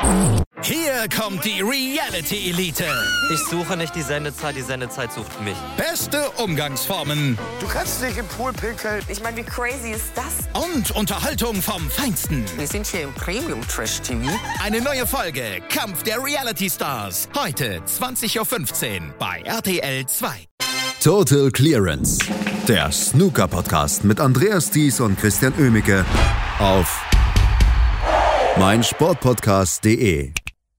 Hier kommt die Reality Elite. Ich suche nicht die Sendezeit sucht mich. Beste Umgangsformen. Du kannst nicht im Pool pinkeln. Ich meine, wie crazy ist das? Und Unterhaltung vom Feinsten. Wir sind hier im Premium-Trash-TV. Eine neue Folge Kampf der Reality Stars. Heute 20.15 Uhr bei RTL 2. Total Clearance. Der Snooker-Podcast mit Andreas Thies und Christian Oemicke auf meinsportpodcast.de.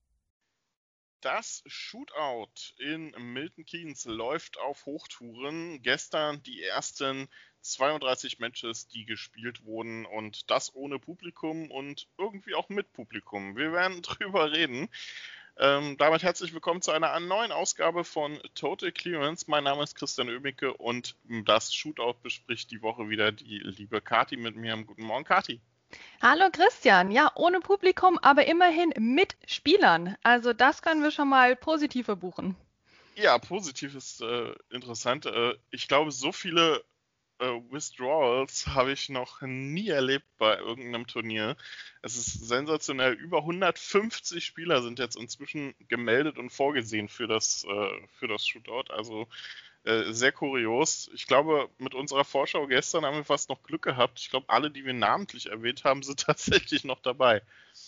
Das Shootout in Milton Keynes läuft auf Hochtouren. Gestern die ersten 32 Matches, die gespielt wurden, und das ohne Publikum und irgendwie auch mit Publikum. Wir werden drüber reden. Damit herzlich willkommen zu einer neuen Ausgabe von Total Clearance. Mein Name ist Christian Oemicke und das Shootout bespricht die Woche wieder die liebe Kati mit mir. Guten Morgen, Kati. Hallo Christian, ja, ohne Publikum, aber immerhin mit Spielern. Also das können wir schon mal positiv verbuchen. Ja, positiv ist interessant. Ich glaube, so viele Withdrawals habe ich noch nie erlebt bei irgendeinem Turnier. Es ist sensationell. Über 150 Spieler sind jetzt inzwischen gemeldet und vorgesehen für das Shootout. Also sehr kurios. Ich glaube, mit unserer Vorschau gestern haben wir fast noch Glück gehabt. Ich glaube, alle, die wir namentlich erwähnt haben, sind tatsächlich noch dabei.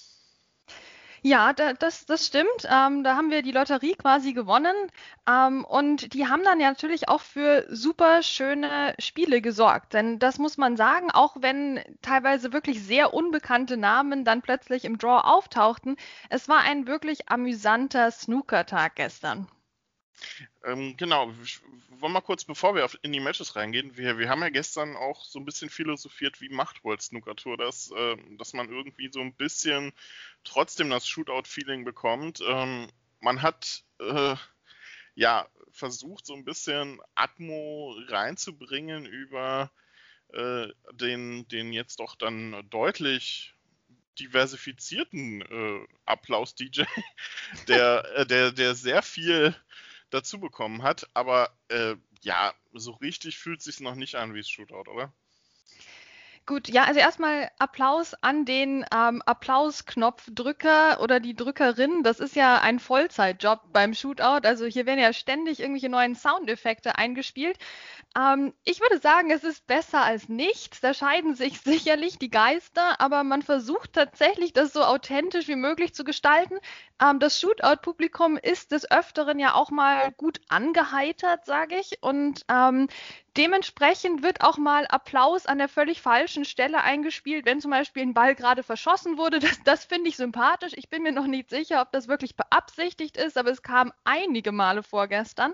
Ja, das stimmt. Da haben wir die Lotterie quasi gewonnen. Und die haben dann ja natürlich auch für super schöne Spiele gesorgt. Denn das muss man sagen, auch wenn teilweise wirklich sehr unbekannte Namen dann plötzlich im Draw auftauchten, es war ein wirklich amüsanter Snookertag gestern. Genau, wollen wir kurz, bevor wir in die Matches reingehen, wir haben ja gestern auch so ein bisschen philosophiert, wie macht World Snooker Tour das, dass man irgendwie so ein bisschen trotzdem das Shootout-Feeling bekommt. Man hat versucht, so ein bisschen Atmo reinzubringen über den jetzt doch dann deutlich diversifizierten Applaus-DJ, der sehr viel dazu bekommen hat, aber so richtig fühlt es sich noch nicht an wie das Shootout, oder? Gut, ja, also erstmal Applaus an den Applausknopfdrücker oder die Drückerin. Das ist ja ein Vollzeitjob beim Shootout. Also hier werden ja ständig irgendwelche neuen Soundeffekte eingespielt. Ich würde sagen, es ist besser als nichts. Da scheiden sich sicherlich die Geister, aber man versucht tatsächlich, das so authentisch wie möglich zu gestalten. Das Shootout-Publikum ist des Öfteren ja auch mal gut angeheitert, sage ich. Und dementsprechend wird auch mal Applaus an der völlig falschen Stelle eingespielt, wenn zum Beispiel ein Ball gerade verschossen wurde. Das finde ich sympathisch. Ich bin mir noch nicht sicher, ob das wirklich beabsichtigt ist, aber es kam einige Male vorgestern.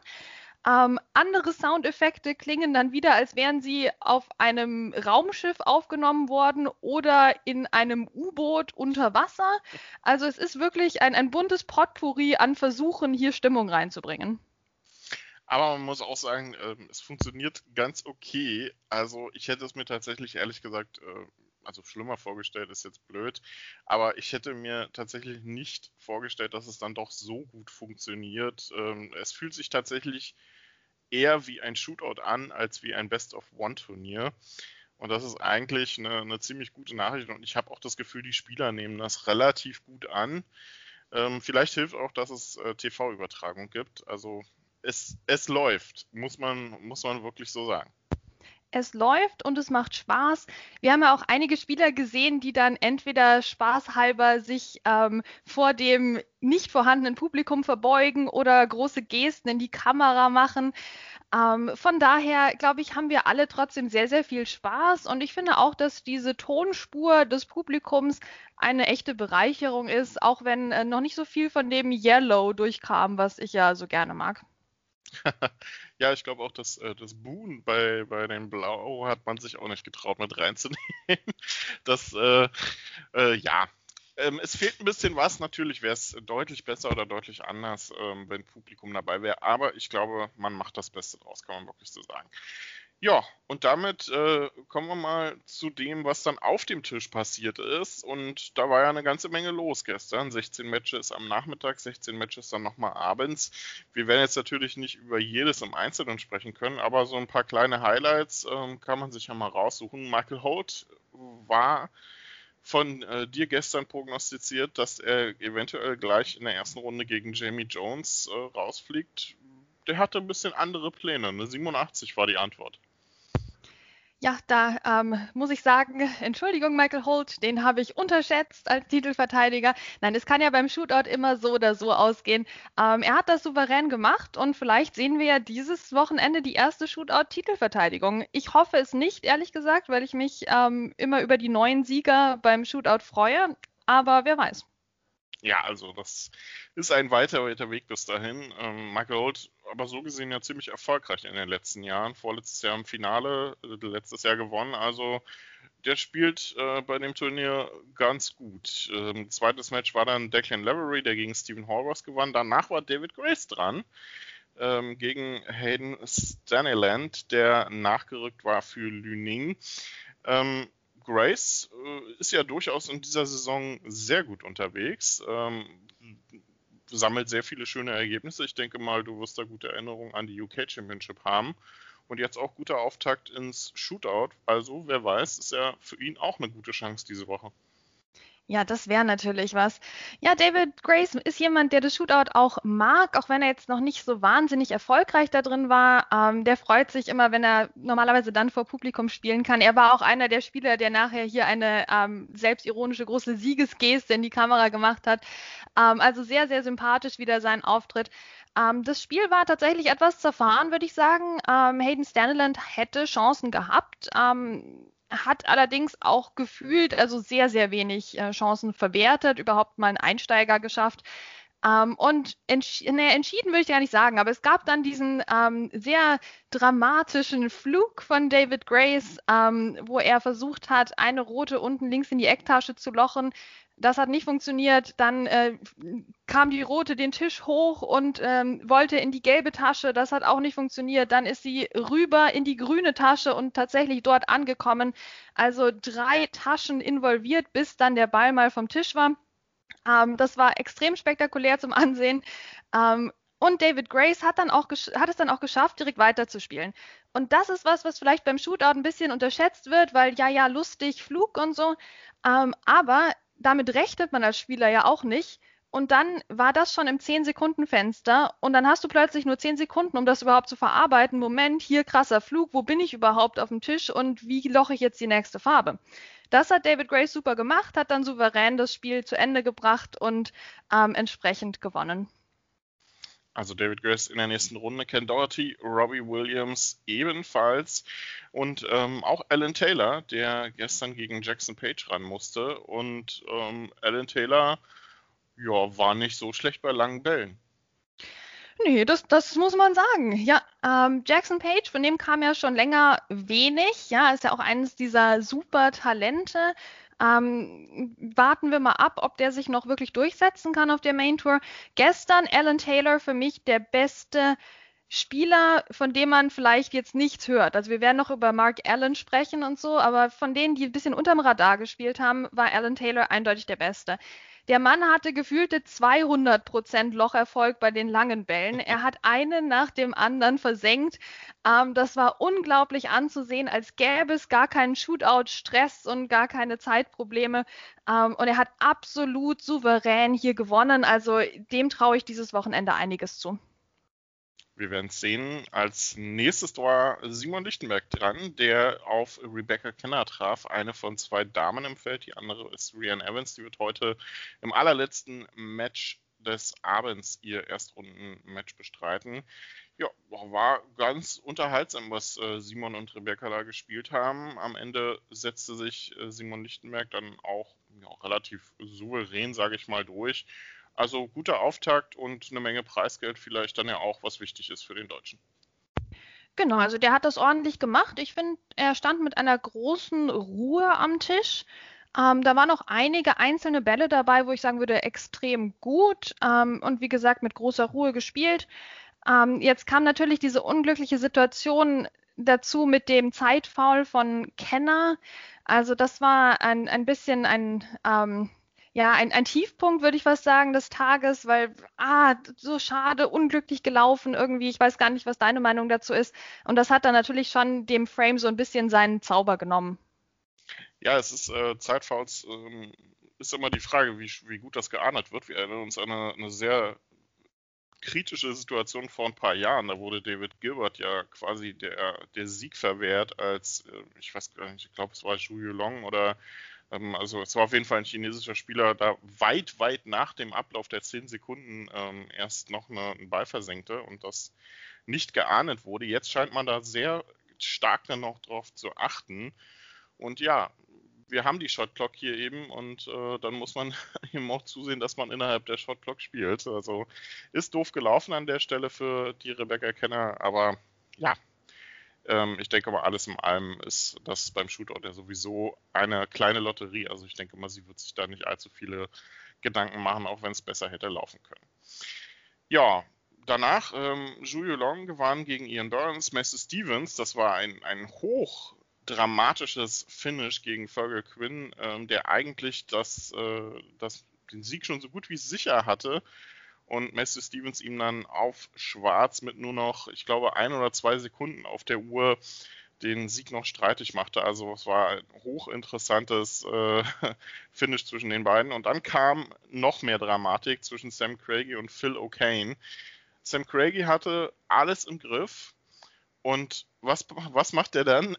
Andere Soundeffekte klingen dann wieder, als wären sie auf einem Raumschiff aufgenommen worden oder in einem U-Boot unter Wasser. Also es ist wirklich ein buntes Potpourri an Versuchen, hier Stimmung reinzubringen. Aber man muss auch sagen, es funktioniert ganz okay. Also ich hätte es mir tatsächlich, ehrlich gesagt, schlimmer vorgestellt, ist jetzt blöd, aber ich hätte mir tatsächlich nicht vorgestellt, dass es dann doch so gut funktioniert. Es fühlt sich tatsächlich eher wie ein Shootout an, als wie ein Best-of-One-Turnier. Und das ist eigentlich eine ziemlich gute Nachricht. Und ich habe auch das Gefühl, die Spieler nehmen das relativ gut an. Vielleicht hilft auch, dass es TV-Übertragung gibt. Also es läuft, muss man wirklich so sagen. Es läuft und es macht Spaß. Wir haben ja auch einige Spieler gesehen, die dann entweder spaßhalber sich vor dem nicht vorhandenen Publikum verbeugen oder große Gesten in die Kamera machen. Von daher, glaube ich, haben wir alle trotzdem sehr, sehr viel Spaß. Und ich finde auch, dass diese Tonspur des Publikums eine echte Bereicherung ist, auch wenn noch nicht so viel von dem Yellow durchkam, was ich ja so gerne mag. Ja, ich glaube auch, dass das Buhen bei den Blau hat man sich auch nicht getraut, mit reinzunehmen. Es fehlt ein bisschen was. Natürlich wäre es deutlich besser oder deutlich anders, wenn Publikum dabei wäre. Aber ich glaube, man macht das Beste draus, kann man wirklich so sagen. Ja, und damit kommen wir mal zu dem, was dann auf dem Tisch passiert ist. Und da war ja eine ganze Menge los gestern. 16 Matches am Nachmittag, 16 Matches dann nochmal abends. Wir werden jetzt natürlich nicht über jedes im Einzelnen sprechen können, aber so ein paar kleine Highlights kann man sich ja mal raussuchen. Michael Holt war von dir gestern prognostiziert, dass er eventuell gleich in der ersten Runde gegen Jamie Jones rausfliegt. Der hatte ein bisschen andere Pläne. Eine 87 war die Antwort. Ja, da muss ich sagen, Entschuldigung, Michael Holt, den habe ich unterschätzt als Titelverteidiger. Nein, es kann ja beim Shootout immer so oder so ausgehen. Er hat das souverän gemacht und vielleicht sehen wir ja dieses Wochenende die erste Shootout-Titelverteidigung. Ich hoffe es nicht, ehrlich gesagt, weil ich mich immer über die neuen Sieger beim Shootout freue, aber wer weiß. Ja, also das ist ein weiter Weg bis dahin. Michael Holt aber so gesehen ja ziemlich erfolgreich in den letzten Jahren. Vorletztes Jahr im Finale, letztes Jahr gewonnen. Also der spielt bei dem Turnier ganz gut. Zweites Match war dann Declan Lavery, der gegen Stephen Horvath gewann. Danach war David Grace dran gegen Hayden Stanleyland, der nachgerückt war für Lü Ning. Grace ist ja durchaus in dieser Saison sehr gut unterwegs, sammelt sehr viele schöne Ergebnisse. Ich denke mal, du wirst da gute Erinnerungen an die UK Championship haben. Und jetzt auch guter Auftakt ins Shootout. Also, wer weiß, ist ja für ihn auch eine gute Chance diese Woche. Ja, das wäre natürlich was. Ja, David Grace ist jemand, der das Shootout auch mag, auch wenn er jetzt noch nicht so wahnsinnig erfolgreich da drin war. Der freut sich immer, wenn er normalerweise dann vor Publikum spielen kann. Er war auch einer der Spieler, der nachher hier eine selbstironische große Siegesgeste in die Kamera gemacht hat. Also sehr, sehr sympathisch wieder sein Auftritt. Das Spiel war tatsächlich etwas zerfahren, würde ich sagen. Hayden Stanleyland hätte Chancen gehabt. Hat allerdings auch gefühlt, also sehr, sehr wenig Chancen verwertet, überhaupt mal einen Einsteiger geschafft. Und entschieden würde ich gar nicht sagen, aber es gab dann diesen sehr dramatischen Flug von David Grace, wo er versucht hat, eine rote unten links in die Ecktasche zu lochen. Das hat nicht funktioniert. Dann kam die rote den Tisch hoch und wollte in die gelbe Tasche. Das hat auch nicht funktioniert. Dann ist sie rüber in die grüne Tasche und tatsächlich dort angekommen. Also 3 Taschen involviert, bis dann der Ball mal vom Tisch war. Das war extrem spektakulär zum Ansehen. Und David Grace hat es dann auch geschafft, direkt weiterzuspielen. Und das ist was vielleicht beim Shootout ein bisschen unterschätzt wird, weil ja, lustig, Flug und so. Aber damit rechnet man als Spieler ja auch nicht. Und dann war das schon im 10-Sekunden-Fenster und dann hast du plötzlich nur 10 Sekunden, um das überhaupt zu verarbeiten. Moment, hier krasser Flug, wo bin ich überhaupt auf dem Tisch und wie loche ich jetzt die nächste Farbe? Das hat David Grace super gemacht, hat dann souverän das Spiel zu Ende gebracht und entsprechend gewonnen. Also David Grace in der nächsten Runde, Ken Doherty, Robbie Williams ebenfalls und auch Alan Taylor, der gestern gegen Jackson Page ran musste. Und Alan Taylor, ja, war nicht so schlecht bei langen Bällen. Nee, das muss man sagen. Ja, Jackson Page, von dem kam ja schon länger wenig. Ja, ist ja auch eines dieser super Talente. Warten wir mal ab, ob der sich noch wirklich durchsetzen kann auf der Main Tour. Gestern Alan Taylor für mich der beste Spieler, von dem man vielleicht jetzt nichts hört. Also wir werden noch über Mark Allen sprechen und so, aber von denen, die ein bisschen unterm Radar gespielt haben, war Alan Taylor eindeutig der Beste. Der Mann hatte gefühlte 200% Locherfolg bei den langen Bällen. Er hat einen nach dem anderen versenkt. Das war unglaublich anzusehen, als gäbe es gar keinen Shootout-Stress und gar keine Zeitprobleme. Und er hat absolut souverän hier gewonnen. Also dem traue ich dieses Wochenende einiges zu. Wir werden es sehen. Als nächstes war Simon Lichtenberg dran, der auf Rebecca Kenner traf. Eine von 2 Damen im Feld. Die andere ist Rhian Evans. Die wird heute im allerletzten Match des Abends ihr Erstrunden-Match bestreiten. Ja, war ganz unterhaltsam, was Simon und Rebecca da gespielt haben. Am Ende setzte sich Simon Lichtenberg dann auch relativ souverän, sage ich mal, durch. Also guter Auftakt und eine Menge Preisgeld vielleicht dann ja auch, was wichtig ist für den Deutschen. Genau, also der hat das ordentlich gemacht. Ich finde, er stand mit einer großen Ruhe am Tisch. Da waren noch einige einzelne Bälle dabei, wo ich sagen würde, extrem gut und wie gesagt mit großer Ruhe gespielt. Jetzt kam natürlich diese unglückliche Situation dazu mit dem Zeitfoul von Kenner. Also das war ein bisschen ein Tiefpunkt, würde ich fast sagen, des Tages, weil, so schade, unglücklich gelaufen irgendwie. Ich weiß gar nicht, was deine Meinung dazu ist. Und das hat dann natürlich schon dem Frame so ein bisschen seinen Zauber genommen. Ja, es ist Zeitfouls, ist immer die Frage, wie gut das geahndet wird. Wir erinnern uns an eine sehr kritische Situation vor ein paar Jahren. Da wurde David Gilbert ja quasi der Sieg verwehrt als, ich weiß gar nicht, ich glaube es war Zhu Yulong oder, also es war auf jeden Fall ein chinesischer Spieler, da weit nach dem Ablauf der 10 Sekunden erst noch einen Ball versenkte und das nicht geahndet wurde. Jetzt scheint man da sehr stark dann noch drauf zu achten. Und ja, wir haben die Shotclock hier eben und dann muss man eben auch zusehen, dass man innerhalb der Shotclock spielt. Also ist doof gelaufen an der Stelle für die Rebecca Kenner, aber ja, ich denke mal, alles in allem ist das beim Shootout ja sowieso eine kleine Lotterie. Also ich denke mal, sie wird sich da nicht allzu viele Gedanken machen, auch wenn es besser hätte laufen können. Ja, danach Zhu Yulong gewann gegen Ian Burns, Messi Stevens. Das war ein hochdramatisches Finish gegen Fergal Quinn, der eigentlich den Sieg schon so gut wie sicher hatte. Und Messi Stevens ihm dann auf Schwarz mit nur noch, ich glaube, 1 oder 2 Sekunden auf der Uhr den Sieg noch streitig machte. Also es war ein hochinteressantes Finish zwischen den beiden. Und dann kam noch mehr Dramatik zwischen Sam Craigie und Phil O'Kane. Sam Craigie hatte alles im Griff. Und was macht er dann?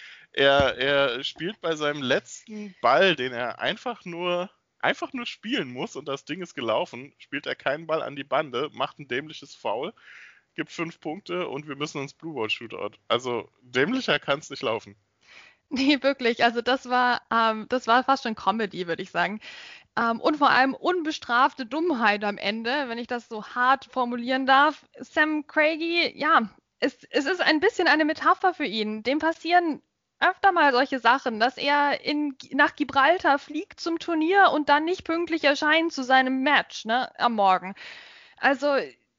Er spielt bei seinem letzten Ball, den er einfach nur spielen muss und das Ding ist gelaufen, spielt er keinen Ball an die Bande, macht ein dämliches Foul, gibt 5 Punkte und wir müssen ins Blue Ball Shootout. Also dämlicher kann es nicht laufen. Nee, wirklich. Also das war fast schon Comedy, würde ich sagen. Und vor allem unbestrafte Dummheit am Ende, wenn ich das so hart formulieren darf. Sam Craigie, ja, es ist ein bisschen eine Metapher für ihn. Dem passieren öfter mal solche Sachen, dass er nach Gibraltar fliegt zum Turnier und dann nicht pünktlich erscheint zu seinem Match, ne, am Morgen. Also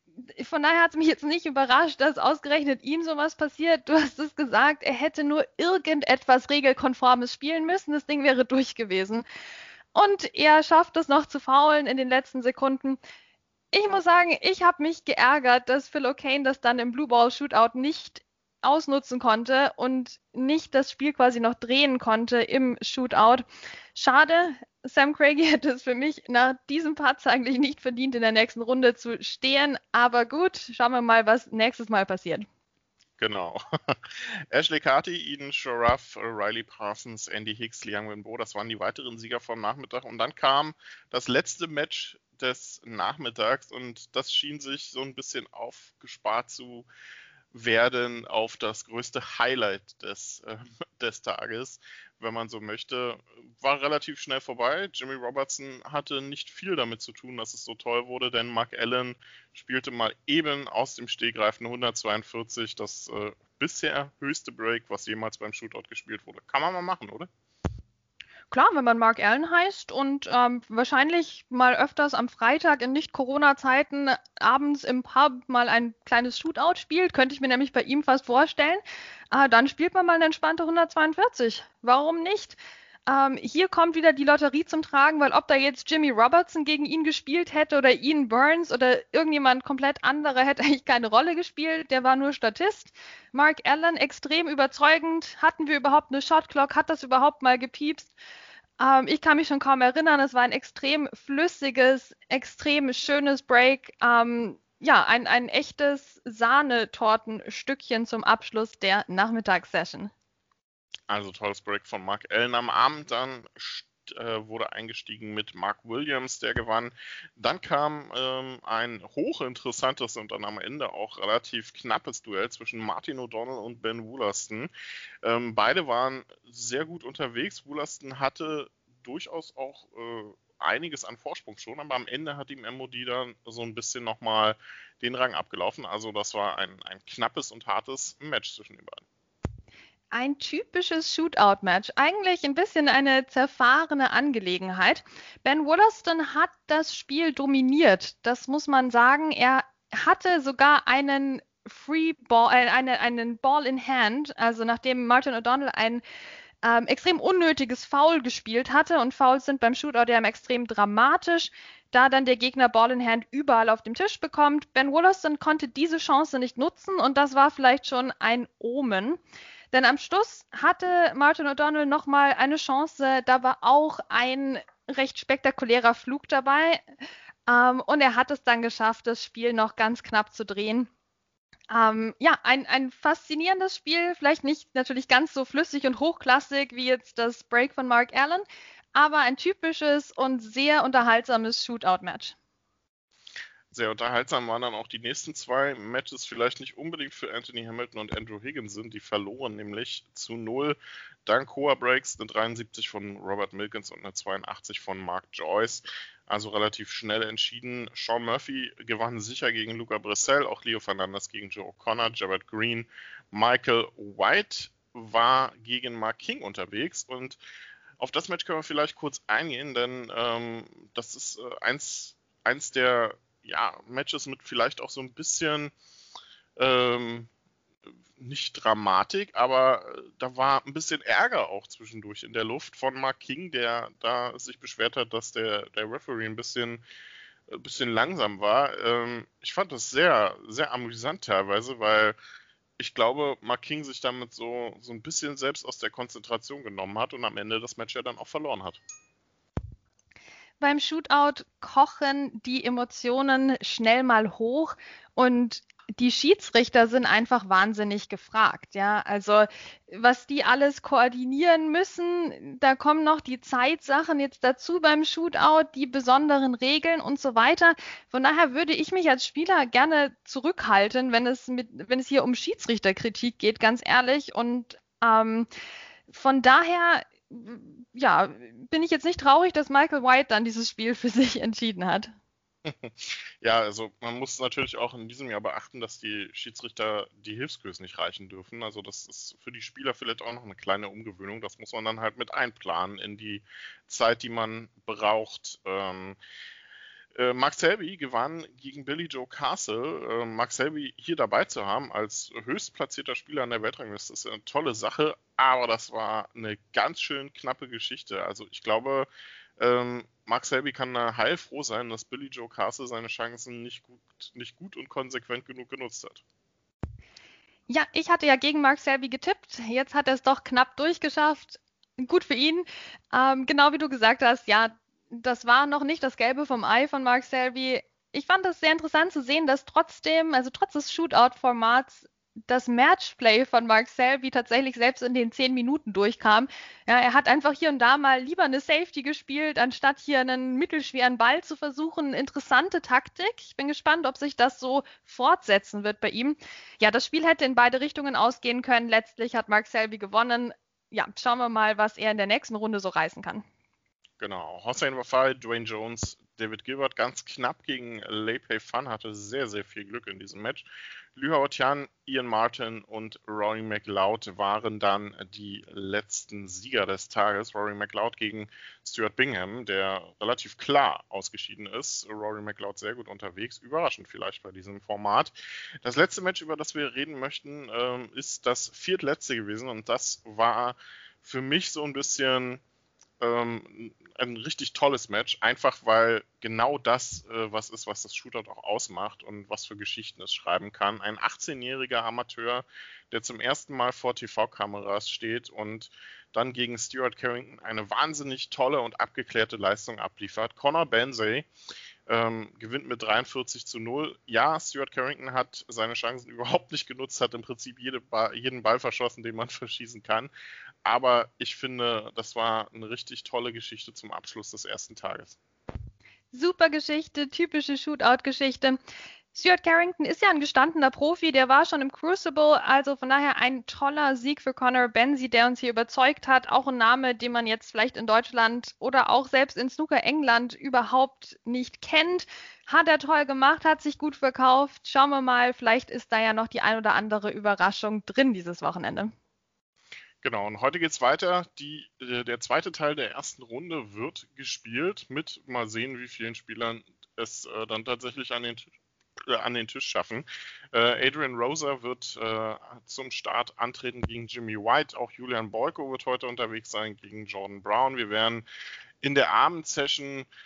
von daher hat es mich jetzt nicht überrascht, dass ausgerechnet ihm sowas passiert. Du hast es gesagt, er hätte nur irgendetwas Regelkonformes spielen müssen, das Ding wäre durch gewesen. Und er schafft es noch zu foulen in den letzten Sekunden. Ich muss sagen, ich habe mich geärgert, dass Phil O'Kane das dann im Blue Ball Shootout nicht ausnutzen konnte und nicht das Spiel quasi noch drehen konnte im Shootout. Schade, Sam Craigie hätte es für mich nach diesem Patz eigentlich nicht verdient, in der nächsten Runde zu stehen. Aber gut, schauen wir mal, was nächstes Mal passiert. Genau. Ashley Carty, Eden Sharaf, Riley Parsons, Andy Hicks, Liang Wenbo, das waren die weiteren Sieger vom Nachmittag. Und dann kam das letzte Match des Nachmittags und das schien sich so ein bisschen aufgespart zu werden auf das größte Highlight des Tages, wenn man so möchte. War relativ schnell vorbei. Jimmy Robertson hatte nicht viel damit zu tun, dass es so toll wurde, denn Mark Allen spielte mal eben aus dem Stegreif eine 142, das bisher höchste Break, was jemals beim Shootout gespielt wurde. Kann man mal machen, oder? Klar, wenn man Mark Allen heißt und wahrscheinlich mal öfters am Freitag in Nicht-Corona-Zeiten abends im Pub mal ein kleines Shootout spielt, könnte ich mir nämlich bei ihm fast vorstellen, dann spielt man mal eine entspannte 142. Warum nicht? Hier kommt wieder die Lotterie zum Tragen, weil ob da jetzt Jimmy Robertson gegen ihn gespielt hätte oder Ian Burns oder irgendjemand komplett anderer, hätte eigentlich keine Rolle gespielt. Der war nur Statist. Mark Allen extrem überzeugend. Hatten wir überhaupt eine Shotclock? Hat das überhaupt mal gepiepst? Ich kann mich schon kaum erinnern. Es war ein extrem flüssiges, extrem schönes Break. Ja, ein echtes Sahnetortenstückchen zum Abschluss der Nachmittagssession. Also tolles Break von Mark Allen am Abend. Dann wurde eingestiegen mit Mark Williams, der gewann. Dann kam ein hochinteressantes und dann am Ende auch relativ knappes Duell zwischen Martin O'Donnell und Ben Wollaston. Beide waren sehr gut unterwegs. Wollaston hatte durchaus auch einiges an Vorsprung schon, aber am Ende hat ihm MOD dann so ein bisschen nochmal den Rang abgelaufen. Also das war ein knappes und hartes Match zwischen den beiden. Ein typisches Shootout-Match. Eigentlich ein bisschen eine zerfahrene Angelegenheit. Ben Wollaston hat das Spiel dominiert. Das muss man sagen. Er hatte sogar einen Free Ball, einen Ball in Hand. Also nachdem Martin O'Donnell ein extrem unnötiges Foul gespielt hatte. Und Fouls sind beim Shootout ja extrem dramatisch, da dann der Gegner Ball in Hand überall auf dem Tisch bekommt. Ben Wollaston konnte diese Chance nicht nutzen und das war vielleicht schon ein Omen. Denn am Schluss hatte Martin O'Donnell nochmal eine Chance. Da war auch ein recht spektakulärer Flug dabei. Und er hat es dann geschafft, das Spiel noch ganz knapp zu drehen. Ein faszinierendes Spiel, vielleicht nicht natürlich ganz so flüssig und hochklassig wie jetzt das Break von Mark Allen, aber ein typisches und sehr unterhaltsames Shootout-Match. Sehr unterhaltsam waren dann auch die nächsten 2 Matches, vielleicht nicht unbedingt für Anthony Hamilton und Andrew Higginson, die verloren nämlich zu 0 dank hoher Breaks, eine 73 von Robert Milkins und eine 82 von Mark Joyce. Also relativ schnell entschieden. Sean Murphy gewann sicher gegen Luca Brissell, auch Leo Fernandes gegen Joe O'Connor, Jared Green, Michael White war gegen Mark King unterwegs und auf das Match können wir vielleicht kurz eingehen, denn das ist eins der Matches mit vielleicht auch so ein bisschen nicht Dramatik, aber da war ein bisschen Ärger auch zwischendurch in der Luft von Mark King, der da sich beschwert hat, dass der Referee ein bisschen langsam war. Ich fand das sehr, sehr amüsant teilweise, weil ich glaube, Mark King sich damit so ein bisschen selbst aus der Konzentration genommen hat und am Ende das Match ja dann auch verloren hat. Beim Shootout kochen die Emotionen schnell mal hoch und die Schiedsrichter sind einfach wahnsinnig gefragt, ja. Also was die alles koordinieren müssen, da kommen noch die Zeitsachen jetzt dazu beim Shootout, die besonderen Regeln und so weiter. Von daher würde ich mich als Spieler gerne zurückhalten, wenn es hier um Schiedsrichterkritik geht, ganz ehrlich. Und von daher bin ich jetzt nicht traurig, dass Michael White dann dieses Spiel für sich entschieden hat. Ja, also man muss natürlich auch in diesem Jahr beachten, dass die Schiedsrichter die Hilfsgrößen nicht reichen dürfen. Also das ist für die Spieler vielleicht auch noch eine kleine Umgewöhnung. Das muss man dann halt mit einplanen in die Zeit, die man braucht. Mark Selby gewann gegen Billie Joe Castle. Mark Selby hier dabei zu haben als höchstplatzierter Spieler an der Weltrangliste ist eine tolle Sache, aber das war eine ganz schön knappe Geschichte. Also ich glaube, Mark Selby kann heilfroh sein, dass Billie Joe Castle seine Chancen nicht gut und konsequent genug genutzt hat. Ja, ich hatte ja gegen Mark Selby getippt. Jetzt hat er es doch knapp durchgeschafft. Gut für ihn. Genau wie du gesagt hast, ja, das war noch nicht das Gelbe vom Ei von Mark Selby. Ich fand es sehr interessant zu sehen, dass trotz des Shootout-Formats, das Matchplay von Mark Selby tatsächlich selbst in den 10 Minuten durchkam. Ja, er hat einfach hier und da mal lieber eine Safety gespielt, anstatt hier einen mittelschweren Ball zu versuchen. Interessante Taktik. Ich bin gespannt, ob sich das so fortsetzen wird bei ihm. Ja, das Spiel hätte in beide Richtungen ausgehen können. Letztlich hat Mark Selby gewonnen. Ja, schauen wir mal, was er in der nächsten Runde so reißen kann. Genau, Hossein Wafai, Dwayne Jones, David Gilbert ganz knapp gegen Lei Pei Fan, hatte sehr, sehr viel Glück in diesem Match. Liu Haotian, Ian Martin und Rory McLeod waren dann die letzten Sieger des Tages. Rory McLeod gegen Stuart Bingham, der relativ klar ausgeschieden ist. Rory McLeod sehr gut unterwegs, überraschend vielleicht bei diesem Format. Das letzte Match, über das wir reden möchten, ist das viertletzte gewesen und das war für mich so ein bisschen ein richtig tolles Match, einfach weil genau das was ist, was das Shootout auch ausmacht und was für Geschichten es schreiben kann. Ein 18-jähriger Amateur, der zum ersten Mal vor TV-Kameras steht und dann gegen Stuart Carrington eine wahnsinnig tolle und abgeklärte Leistung abliefert. Conor Bensley gewinnt mit 43-0. Ja, Stuart Carrington hat seine Chancen überhaupt nicht genutzt, hat im Prinzip jeden Ball verschossen, den man verschießen kann. Aber ich finde, das war eine richtig tolle Geschichte zum Abschluss des ersten Tages. Super Geschichte, typische Shootout-Geschichte. Stuart Carrington ist ja ein gestandener Profi, der war schon im Crucible, also von daher ein toller Sieg für Conor Bensley, der uns hier überzeugt hat. Auch ein Name, den man jetzt vielleicht in Deutschland oder auch selbst in Snooker England überhaupt nicht kennt. Hat er toll gemacht, hat sich gut verkauft. Schauen wir mal, vielleicht ist da ja noch die ein oder andere Überraschung drin dieses Wochenende. Genau, und heute geht's weiter. Der zweite Teil der ersten Runde wird gespielt mit, mal sehen, wie vielen Spielern es dann tatsächlich an den Tisch schaffen. Adrian Rosa wird zum Start antreten gegen Jimmy White. Auch Julian Boyko wird heute unterwegs sein gegen Jordan Brown. Wir werden in der Abendsession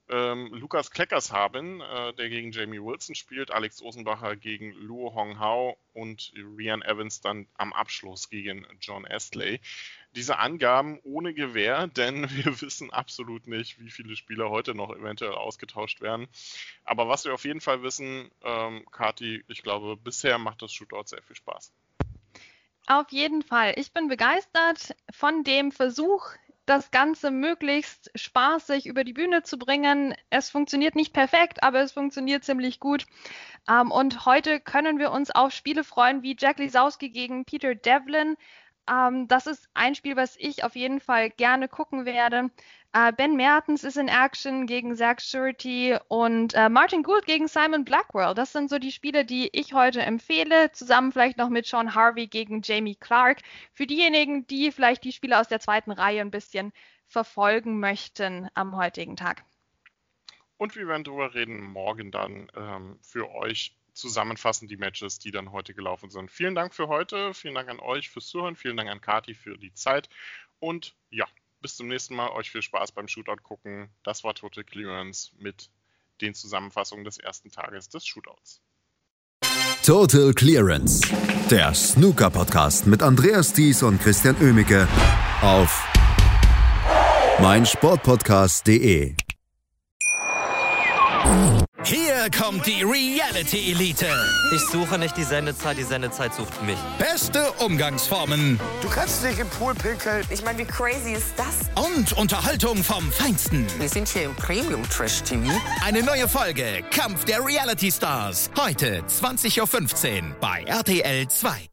Lukas Kleckershaben, der gegen Jamie Wilson spielt, Alex Osenbacher gegen Luo Honghao und Ryan Evans dann am Abschluss gegen John Astley. Diese Angaben ohne Gewähr, denn wir wissen absolut nicht, wie viele Spieler heute noch eventuell ausgetauscht werden. Aber was wir auf jeden Fall wissen, Kati, ich glaube, bisher macht das Shootout sehr viel Spaß. Auf jeden Fall. Ich bin begeistert von dem Versuch, das Ganze möglichst spaßig über die Bühne zu bringen. Es funktioniert nicht perfekt, aber es funktioniert ziemlich gut. Und heute können wir uns auf Spiele freuen wie Jack Lisowski gegen Peter Devlin. Das ist ein Spiel, was ich auf jeden Fall gerne gucken werde. Ben Mertens ist in Action gegen Zach Surety und Martin Gould gegen Simon Blackwell. Das sind so die Spiele, die ich heute empfehle. Zusammen vielleicht noch mit Sean Harvey gegen Jamie Clark. Für diejenigen, die vielleicht die Spiele aus der zweiten Reihe ein bisschen verfolgen möchten am heutigen Tag. Und wir werden darüber reden morgen dann für euch zusammenfassen die Matches, die dann heute gelaufen sind. Vielen Dank für heute, vielen Dank an euch fürs Zuhören, vielen Dank an Kati für die Zeit und ja, bis zum nächsten Mal. Euch viel Spaß beim Shootout gucken. Das war Total Clearance mit den Zusammenfassungen des ersten Tages des Shootouts. Total Clearance, der Snooker-Podcast mit Andreas Thies und Christian Oemicke auf meinsportpodcast.de. Hier kommt die Reality Elite. Ich suche nicht die Sendezeit sucht mich. Beste Umgangsformen Du kannst dich im Pool pinkeln. Ich meine, wie crazy ist das? und Unterhaltung vom Feinsten. Wir sind hier im Premium-Trash-TV. Eine neue Folge Kampf der Reality Stars. Heute 20:15 Uhr bei RTL 2.